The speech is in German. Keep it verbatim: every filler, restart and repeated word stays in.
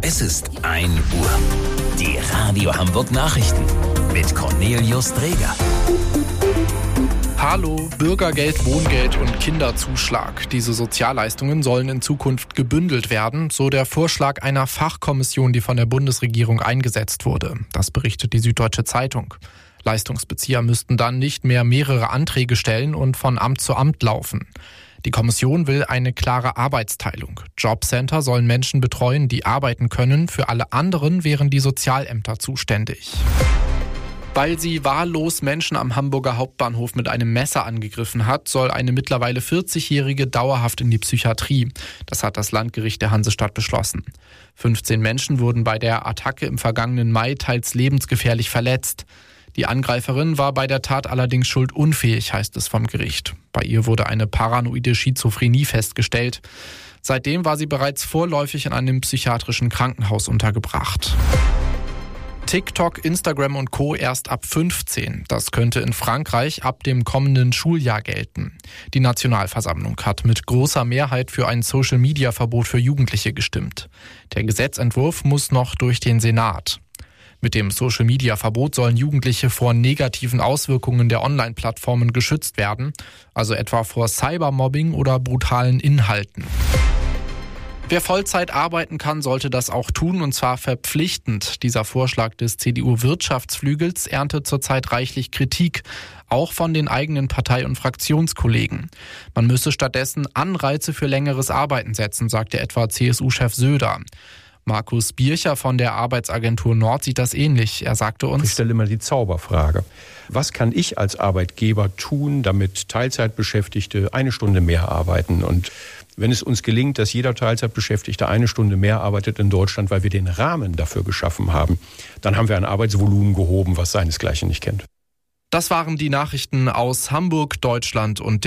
Es ist ein Uhr. Die Radio Hamburg Nachrichten mit Cornelius Dreger. Hallo, Bürgergeld, Wohngeld und Kinderzuschlag. Diese Sozialleistungen sollen in Zukunft gebündelt werden, so der Vorschlag einer Fachkommission, die von der Bundesregierung eingesetzt wurde. Das berichtet die Süddeutsche Zeitung. Leistungsbezieher müssten dann nicht mehr mehrere Anträge stellen und von Amt zu Amt laufen. Die Kommission will eine klare Arbeitsteilung. Jobcenter sollen Menschen betreuen, die arbeiten können. Für alle anderen wären die Sozialämter zuständig. Weil sie wahllos Menschen am Hamburger Hauptbahnhof mit einem Messer angegriffen hat, soll eine mittlerweile vierzigjährige dauerhaft in die Psychiatrie. Das hat das Landgericht der Hansestadt beschlossen. fünfzehn Menschen wurden bei der Attacke im vergangenen Mai teils lebensgefährlich verletzt. Die Angreiferin war bei der Tat allerdings schuldunfähig, heißt es vom Gericht. Bei ihr wurde eine paranoide Schizophrenie festgestellt. Seitdem war sie bereits vorläufig in einem psychiatrischen Krankenhaus untergebracht. TikTok, Instagram und Co. erst ab fünfzehn. Das könnte in Frankreich ab dem kommenden Schuljahr gelten. Die Nationalversammlung hat mit großer Mehrheit für ein Social-Media-Verbot für Jugendliche gestimmt. Der Gesetzentwurf muss noch durch den Senat. Mit dem Social-Media-Verbot sollen Jugendliche vor negativen Auswirkungen der Online-Plattformen geschützt werden, also etwa vor Cybermobbing oder brutalen Inhalten. Wer Vollzeit arbeiten kann, sollte das auch tun, und zwar verpflichtend. Dieser Vorschlag des C D U-Wirtschaftsflügels erntet zurzeit reichlich Kritik, auch von den eigenen Partei- und Fraktionskollegen. Man müsse stattdessen Anreize für längeres Arbeiten setzen, sagte etwa C S U-Chef Söder. Markus Bircher von der Arbeitsagentur Nord sieht das ähnlich. Er sagte uns: Ich stelle immer die Zauberfrage. Was kann ich als Arbeitgeber tun, damit Teilzeitbeschäftigte eine Stunde mehr arbeiten? Und wenn es uns gelingt, dass jeder Teilzeitbeschäftigte eine Stunde mehr arbeitet in Deutschland, weil wir den Rahmen dafür geschaffen haben, dann haben wir ein Arbeitsvolumen gehoben, was seinesgleichen nicht kennt. Das waren die Nachrichten aus Hamburg, Deutschland und